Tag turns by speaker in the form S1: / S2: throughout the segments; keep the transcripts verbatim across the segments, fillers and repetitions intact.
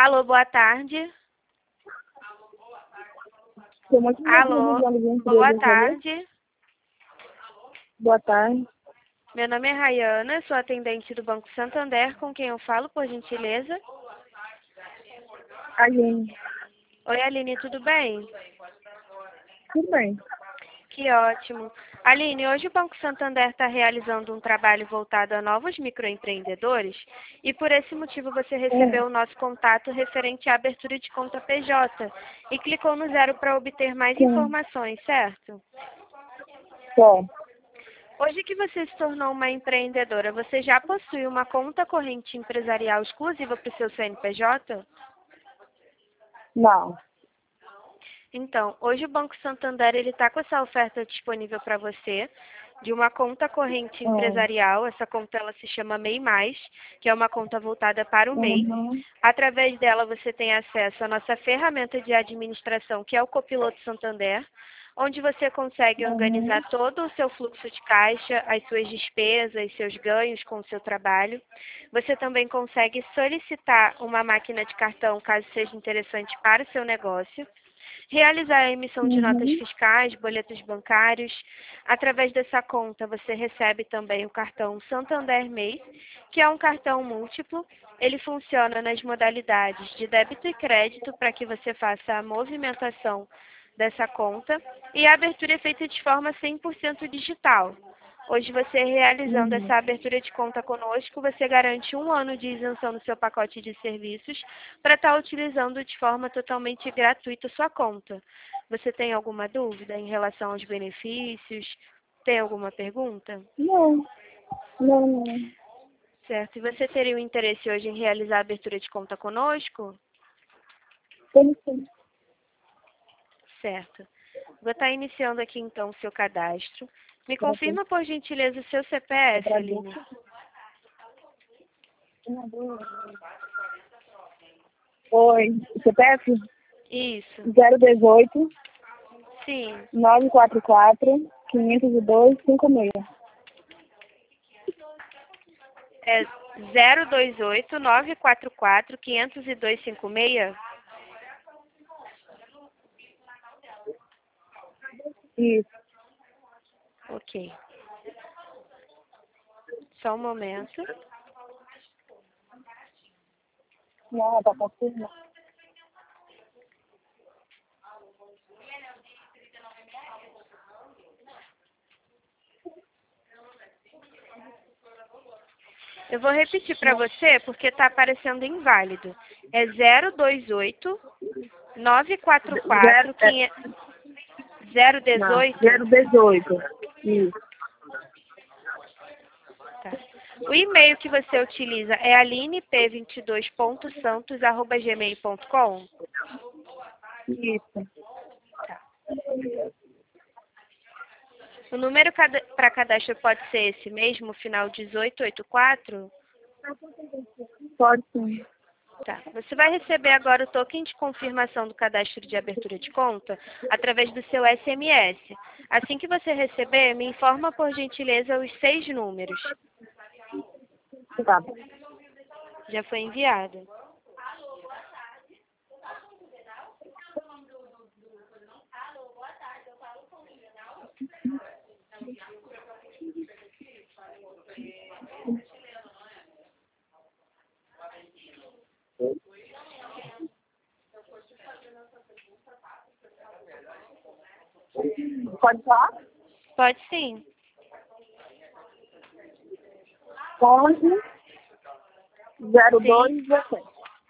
S1: Alô, boa tarde. Alô, boa tarde.
S2: Boa tarde.
S1: Meu nome é Rayana, sou atendente do Banco Santander, com quem eu falo, por gentileza?
S2: Aline.
S1: Oi, Aline, tudo bem?
S2: Tudo bem.
S1: Que ótimo. Aline, hoje o Banco Santander está realizando um trabalho voltado a novos microempreendedores e por esse motivo você recebeu o nosso contato referente à abertura de conta P J e clicou no zero para obter mais
S2: Sim.
S1: informações, certo?
S2: Bom,
S1: Hoje que você se tornou uma empreendedora, você já possui uma conta corrente empresarial exclusiva para o seu C N P J?
S2: não.
S1: Então, hoje o Banco Santander ele está com essa oferta disponível para você de uma conta corrente
S2: Hum.
S1: empresarial. Essa conta ela se chama MEI Mais, que é uma conta voltada para o MEI.
S2: Uhum.
S1: Através dela você tem acesso à nossa ferramenta de administração, que é o Copiloto Santander, onde você consegue organizar
S2: Uhum.
S1: todo o seu fluxo de caixa, as suas despesas, seus ganhos com o seu trabalho. Você também consegue solicitar uma máquina de cartão, caso seja interessante para o seu negócio. Realizar a emissão de notas
S2: Uhum.
S1: fiscais, boletos bancários. Através dessa conta, você recebe também o cartão Santander MEI, que é um cartão múltiplo. Ele funciona nas modalidades de débito e crédito para que você faça a movimentação dessa conta. E a abertura é feita de forma cem por cento digital. Hoje, você realizando
S2: Uhum.
S1: essa abertura de conta conosco, você garante um ano de isenção no seu pacote de serviços para estar utilizando de forma totalmente gratuita sua conta. Você tem alguma dúvida em relação aos benefícios? Tem alguma pergunta?
S2: Não. Não, não.
S1: Certo. E você teria o interesse hoje em realizar a abertura de conta conosco?
S2: Tem sim.
S1: Certo. Vou estar iniciando aqui então o seu cadastro. Me confirma, por gentileza, o seu C P F, Aline.
S2: Oi. C P F
S1: Isso.
S2: zero dezoito,
S1: Sim.
S2: nove quatro quatro, quinhentos e dois, cinco seis.
S1: É zero dois oito, nove quatro quatro, quinhentos e dois, cinco seis?
S2: Isso.
S1: Ok. Só um momento.
S2: Não, tá confirmado.
S1: Eu vou repetir para você porque está aparecendo inválido. É zero dois oito, nove quatro
S2: Zero,
S1: quatro,
S2: é,
S1: zero
S2: não,
S1: dezoito.
S2: zero dezoito. Isso.
S1: Tá. O e-mail que você utiliza é aline p vinte e dois ponto santos arroba gmail ponto com?
S2: Isso.
S1: O número para cadastro pode ser esse mesmo, final dezoito oitenta e quatro?
S2: Pode sim.
S1: Tá. Você vai receber agora o token de confirmação do cadastro de abertura de conta através do seu S M S. Assim que você receber, me informa por gentileza os seis números.
S2: Tá.
S1: Já foi enviado.
S2: Pode falar?
S1: Pode sim.
S2: onze, zero dois,
S1: Sim.
S2: dezessete.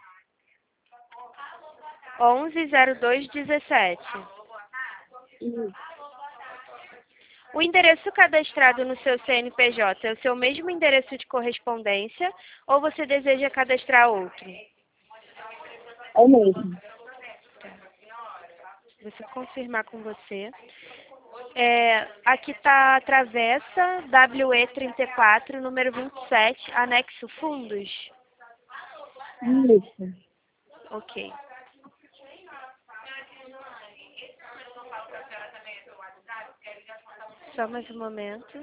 S1: onze zero dois dezessete.
S2: Isso.
S1: O endereço cadastrado no seu C N P J é o seu mesmo endereço de correspondência ou você deseja cadastrar outro?
S2: É o mesmo.
S1: Vou só confirmar com você. É, aqui está a travessa W E trinta e quatro, número vinte e sete, anexo fundos.
S2: Isso.
S1: Ok. Só mais um momento.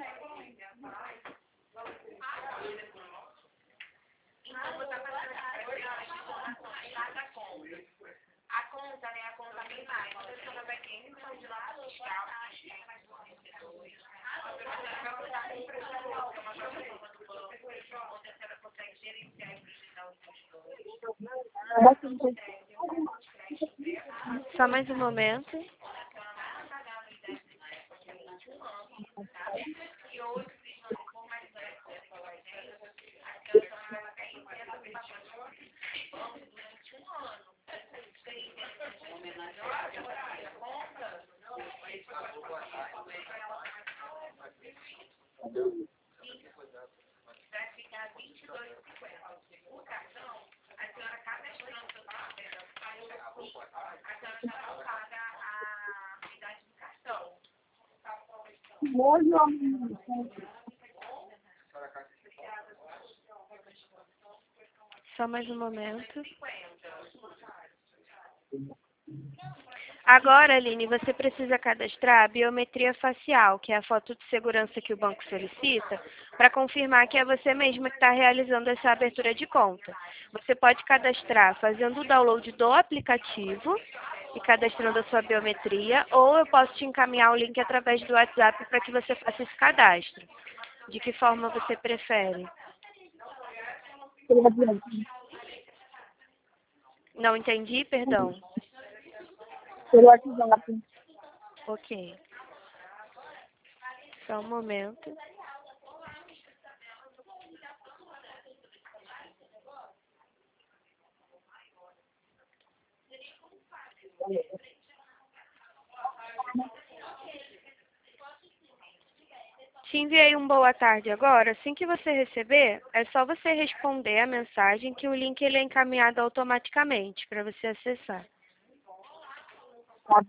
S1: Só mais um momento. Só mais um momento. Agora, Aline, você precisa cadastrar a biometria facial, que é a foto de segurança que o banco solicita, para confirmar que é você mesma que está realizando essa abertura de conta. Você pode cadastrar fazendo o download do aplicativo e cadastrando a sua biometria, ou eu posso te encaminhar o link através do WhatsApp para que você faça esse cadastro. De que forma você prefere? Não entendi, perdão.
S2: Pelo WhatsApp.
S1: Ok. Só um momento. Te enviei um boa tarde agora. Assim que você receber, é só você responder a mensagem que o link ele é encaminhado automaticamente para você acessar.
S2: Tá.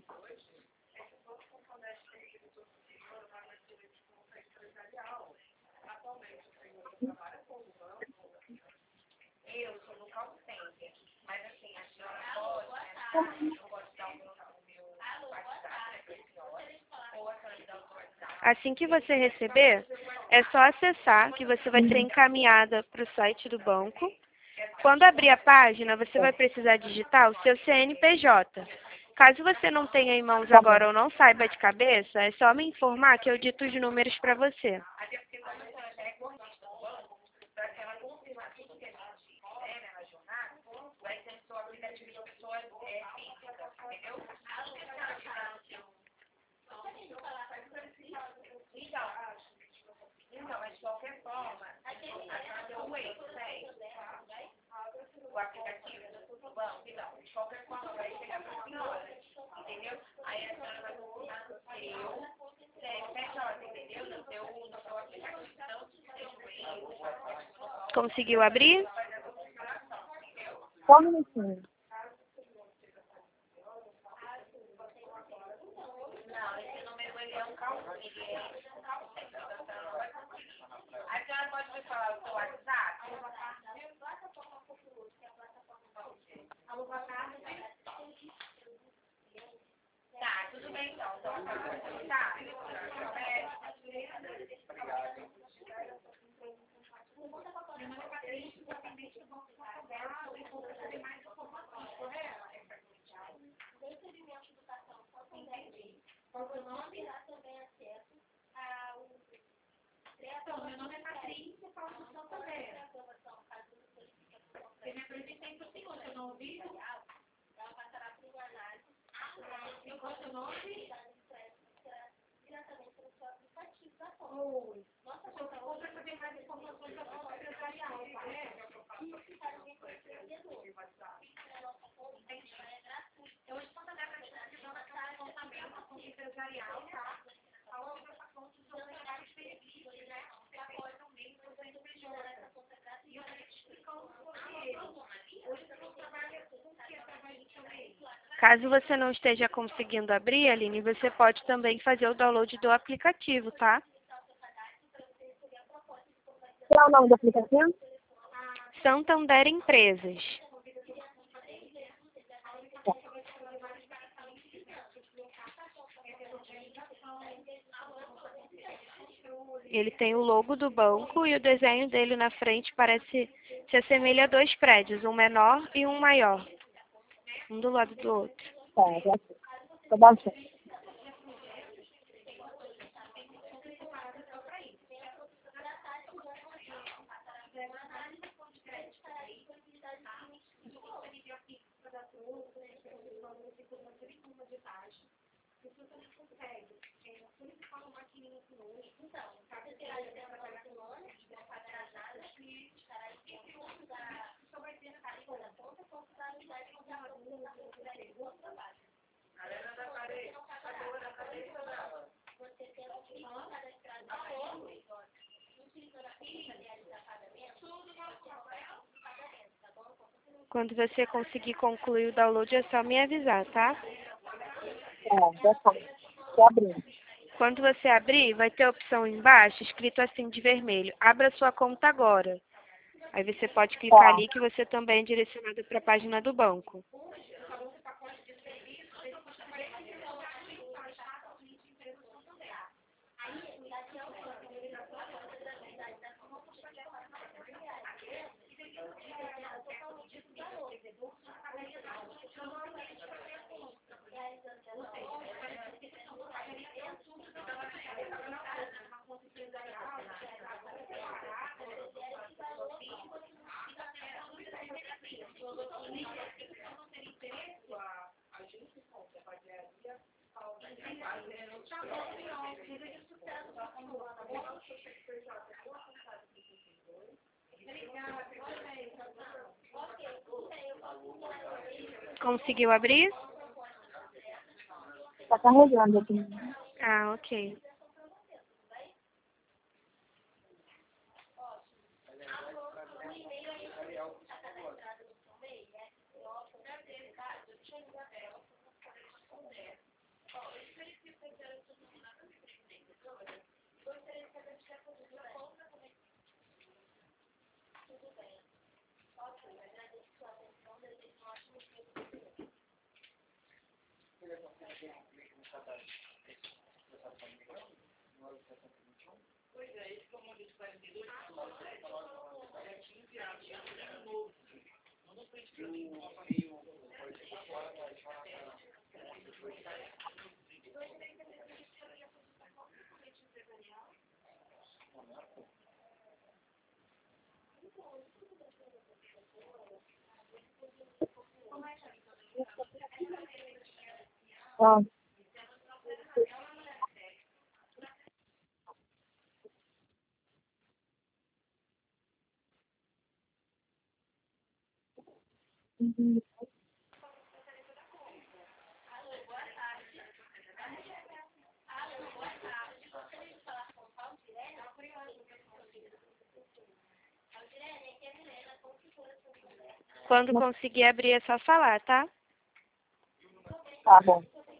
S1: Assim que você receber, é só acessar que você vai ser encaminhada para o site do banco. Quando abrir a página, você vai precisar digitar o seu C N P J. Caso você não tenha em mãos agora ou não saiba de cabeça, é só me informar que eu dito os números para você. Conseguiu abrir?
S2: Só um minutinho. Caso você não esteja conseguindo abrir, Aline, você pode também fazer o download do aplicativo, tá? Qual é o nome do aplicativo?
S1: Santander Empresas. Ele tem o logo do banco e o desenho dele na frente parece se assemelha a dois prédios, um menor e um maior, um do lado do outro.
S3: Tá, já sei. Tô baixando.
S1: Quando você conseguir concluir o download, é só me avisar, tá?
S3: Tá, já tá. Tô abrindo.
S1: Quando você abrir, vai ter a opção embaixo, escrito assim de vermelho. Abra sua conta agora. Aí você pode clicar
S3: Tá,
S1: ali que você também é direcionado para a página do banco. Conseguiu abrir?
S3: tá carregando aqui.
S1: Ah, ok.
S3: Ah, uhum.
S1: Quando conseguir abrir, é só falar, tá?
S3: Tá bom.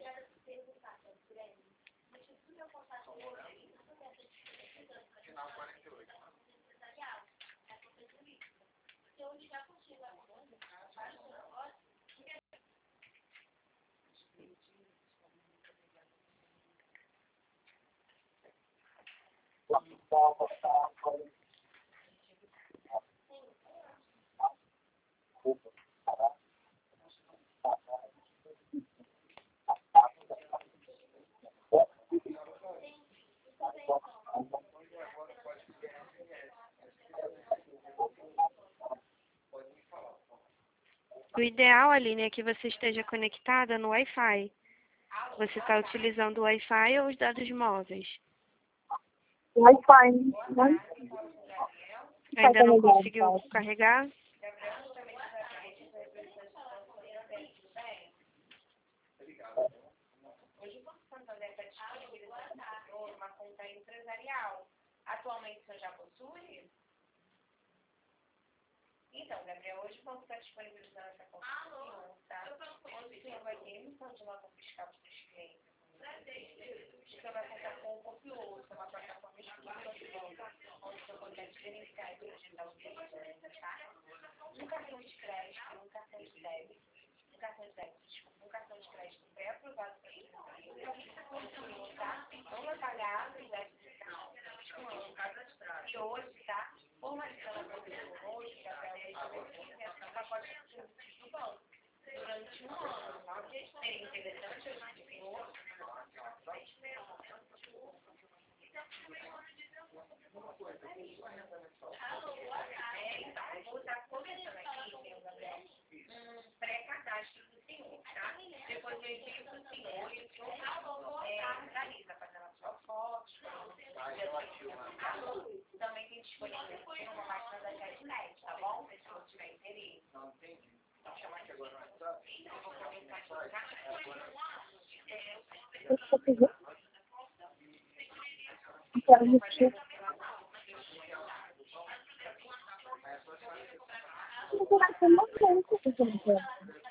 S1: O ideal, Aline, é que você esteja conectada no Wi-Fi. Você está utilizando o Wi-Fi ou os dados móveis?
S3: Wi-Fi, né?
S1: Ainda não
S3: carregado,
S1: conseguiu
S3: tá?
S1: carregar?
S4: Atualmente o senhor já possui? Então, Gabriel, hoje vamos estar disponibilizando essa conta para o senhor, tá? Onde o senhor vai ter emissão de nota fiscal para os clientes. O senhor vai contar com o Copioso, uma plataforma exclusiva onde o senhor consegue gerenciar e projetar os clientes, tá? Um cartão de crédito, um cartão de débito, um cartão de débito, desculpa, um cartão de crédito pré-aprovado para o senhor, tá? Não vai pagar o débito fiscal. E hoje, tá? Formalizando a proteção hoje, que até hoje, esse pacote de serviços do banco durante um ano. Tem
S3: Eu só pedi. Quero repetir. Você vai ser uma coisa que você não quer.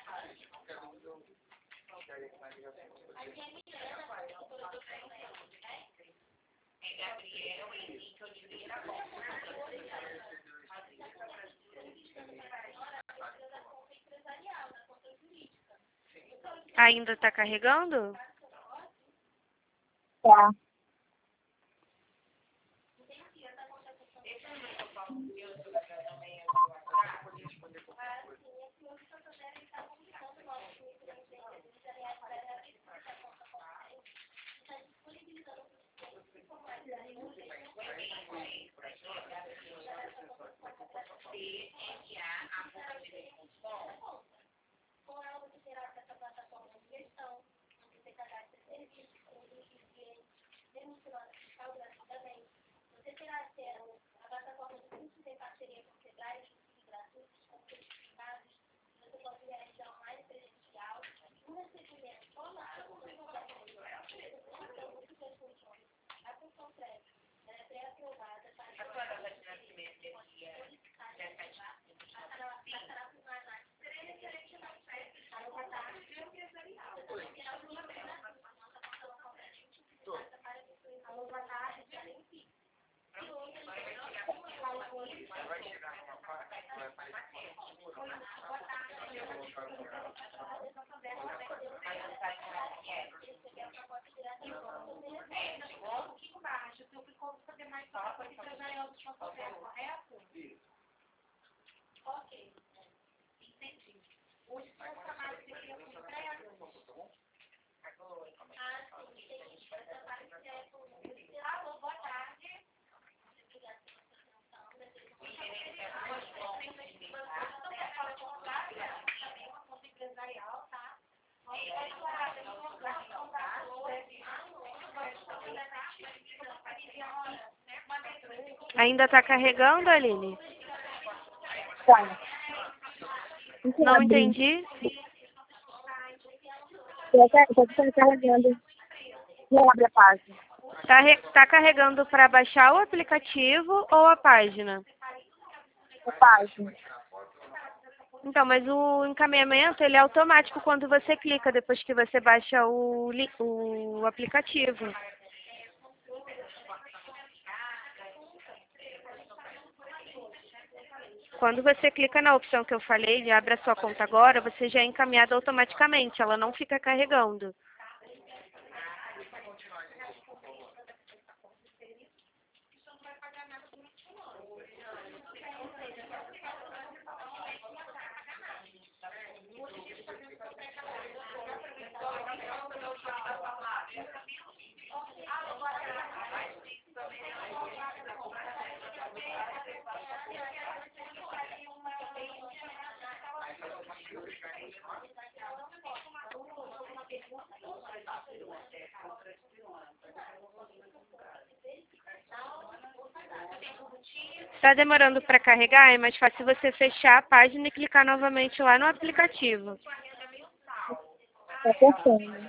S2: Ainda está carregando?
S3: Tá.
S2: Ainda está carregando, Aline?
S3: Tá.
S2: Não entendi.
S3: Já está carregando. E abre a página.
S2: Está tá carregando para baixar o aplicativo ou a página?
S3: A página.
S2: Então, mas o encaminhamento ele é automático quando você clica, depois que você baixa o, li- o aplicativo. Quando você clica na opção que eu falei de abre a sua conta agora, você já é encaminhado automaticamente, ela não fica carregando. Está demorando para carregar? É mais fácil você fechar a página e clicar novamente lá no aplicativo.
S3: Está fechando.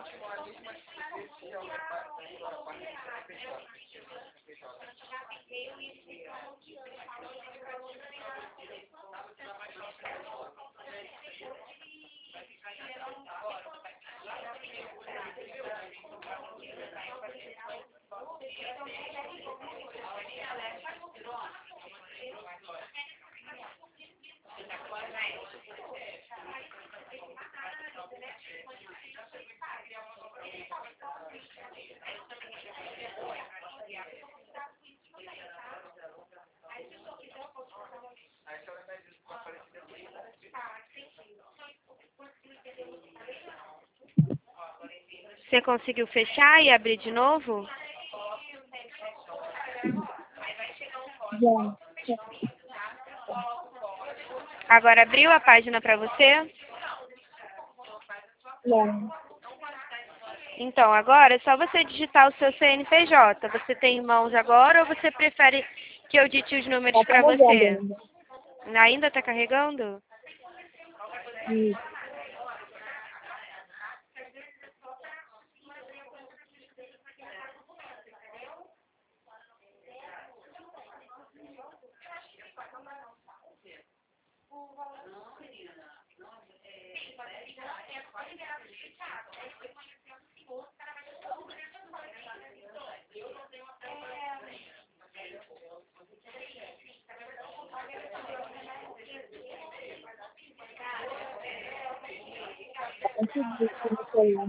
S3: Você conseguiu fechar e abrir de novo? Já.
S2: Agora abriu a página para você?
S3: Não.
S2: Então, agora é só você digitar o seu C N P J. Você tem em mãos agora ou você prefere que eu dite os números
S3: Está
S2: para
S3: carregando
S2: você?
S3: ainda.
S2: Ainda está carregando?
S3: Isso.
S5: Consegui no celular.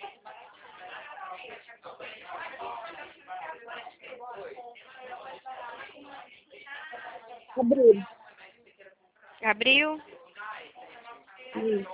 S5: Abrir.
S1: Abriu?
S5: Isso.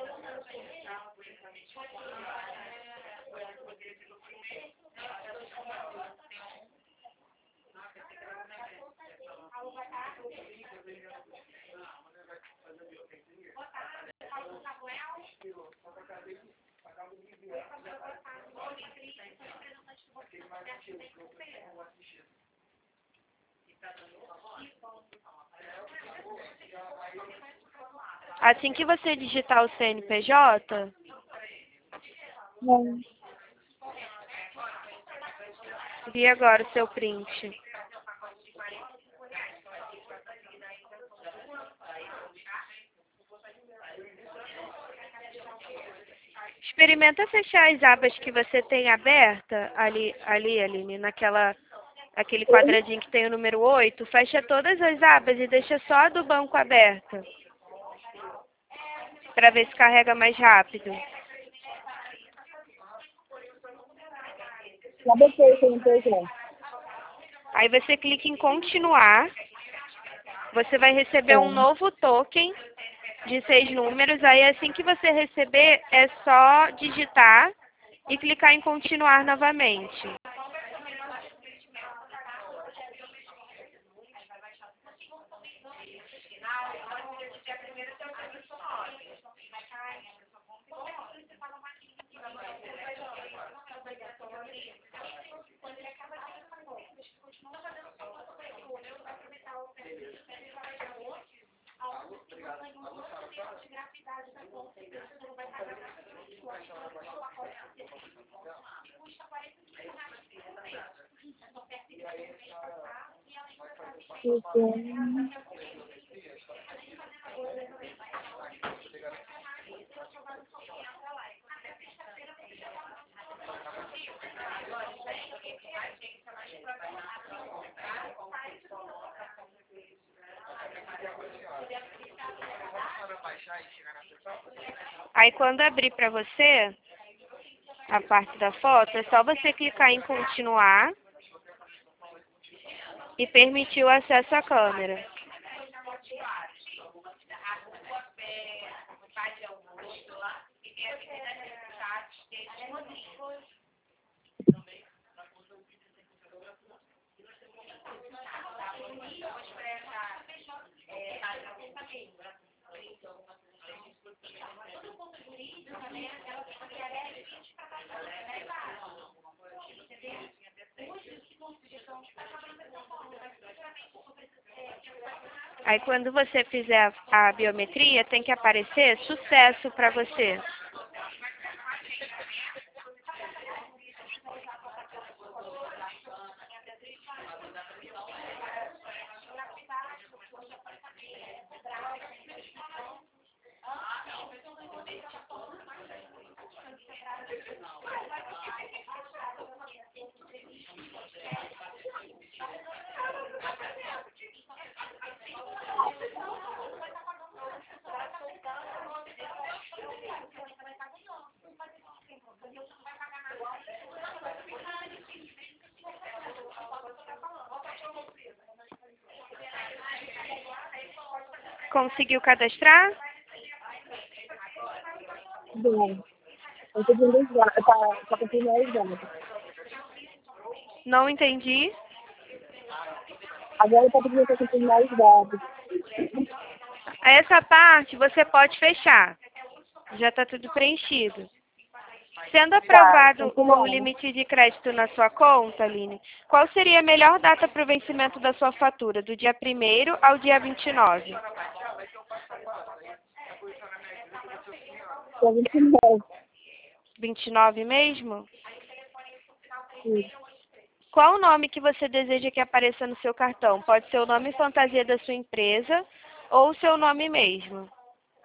S1: Assim que você digitar o C N P J,
S5: Não.
S1: vi agora o seu print. Experimenta fechar as abas que você tem aberta ali, ali, Aline, naquela, aquele quadradinho que tem o número oito. Fecha todas as abas e deixa só a do banco aberta. Para ver se carrega mais rápido.
S5: Já botei o C N P J.
S1: Aí você clica em continuar. Você vai receber um novo token de seis números. Aí assim que você receber, é só digitar e clicar em continuar novamente.
S5: Então,
S1: Aí quando abrir para você a parte da foto, é só você clicar em continuar e permitir o acesso à câmera. Aí quando você fizer a, a biometria, tem que aparecer sucesso para você. Conseguiu cadastrar?
S5: bom. Eu tô pedindo os dados. Tá, tá pedindo os dados.
S1: Não entendi.
S5: Agora tá pedindo pra confirmar os dados.
S1: Essa parte você pode fechar. Já está tudo preenchido. Sendo aprovado o
S5: continuando.
S1: limite de crédito na sua conta, Aline, qual seria a melhor data para o vencimento da sua fatura? Do dia primeiro ao dia vinte e nove?
S5: Dia vinte e nove.
S1: vinte e nove mesmo?
S5: Isso.
S1: Qual o nome que você deseja que apareça no seu cartão? Pode ser o nome fantasia da sua empresa ou o seu nome mesmo.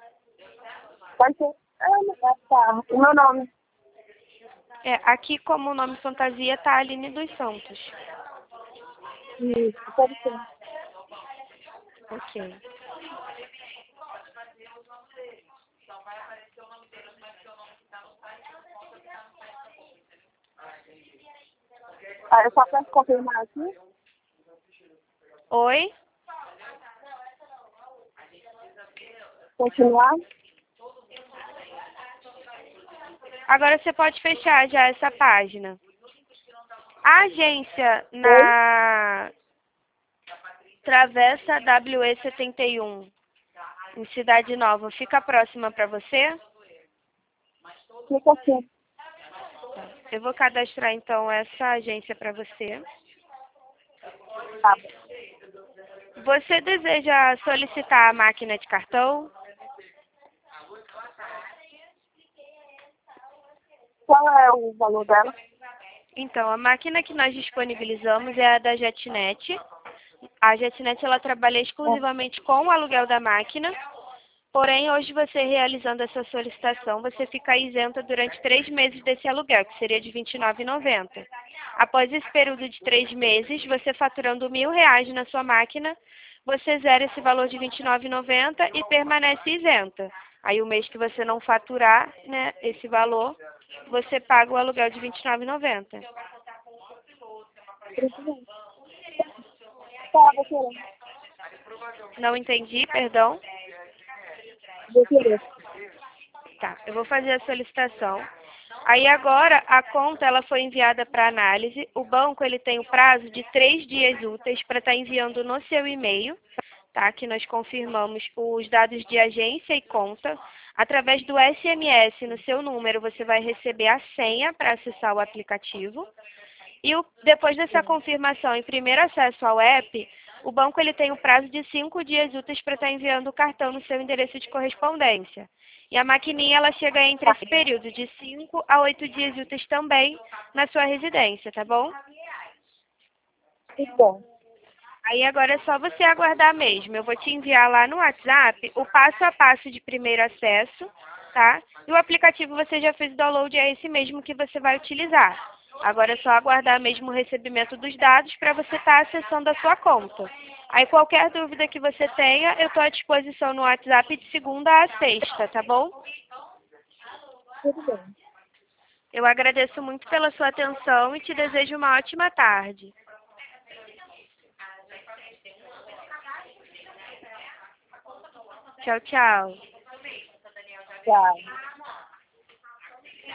S5: Pode ser. Ah, tá. O meu nome.
S2: É, aqui como o nome fantasia tá Aline dos Santos.
S5: Isso, pode ser.
S2: Ok.
S5: Ah, eu só posso confirmar aqui?
S2: Oi?
S5: Continuar?
S2: Agora você pode fechar já essa página. A agência
S5: Oi?
S2: na Travessa W E setenta e um, em Cidade Nova, fica próxima para você?
S5: Fica assim.
S2: Eu vou cadastrar então essa agência para você.
S5: Tá.
S2: Você deseja solicitar a máquina de cartão?
S5: Qual é o valor dela?
S2: Então, a máquina que nós disponibilizamos é a da JetNet. A JetNet ela trabalha exclusivamente com o aluguel da máquina. Porém, hoje você realizando essa solicitação, você fica isenta durante três meses desse aluguel, que seria de vinte e nove reais e noventa centavos. Após esse período de três meses, você faturando mil reais na sua máquina, você zera esse valor de vinte e nove reais e noventa centavos e permanece isenta. Aí o mês que você não faturar, né, esse valor, você paga o aluguel de vinte e nove reais e noventa centavos.
S5: Tá, vou querer.
S2: Não entendi, perdão.
S5: Vou querer.
S2: Tá, eu vou fazer a solicitação. Aí agora a conta ela foi enviada para análise. O banco ele tem o prazo de três dias úteis para estar enviando no seu e-mail, tá? Que nós confirmamos os dados de agência e conta. Através do S M S no seu número você vai receber a senha para acessar o aplicativo. E o, depois dessa confirmação e primeiro acesso ao app, o banco ele tem o prazo de cinco dias úteis para estar enviando o cartão no seu endereço de correspondência. E a maquininha ela chega entre esse período de cinco a oito dias úteis também na sua residência, tá bom?
S5: Tudo bom.
S2: Aí agora é só você aguardar mesmo. Eu vou te enviar lá no WhatsApp o passo a passo de primeiro acesso, tá? E o aplicativo você já fez o download, é esse mesmo que você vai utilizar. Agora é só aguardar mesmo o recebimento dos dados para você estar acessando a sua conta. Aí qualquer dúvida que você tenha, eu estou à disposição no WhatsApp de segunda a sexta, tá bom?
S5: Tudo bem.
S2: Eu agradeço muito pela sua atenção e te desejo uma ótima tarde. Tchau, tchau.
S5: Tchau.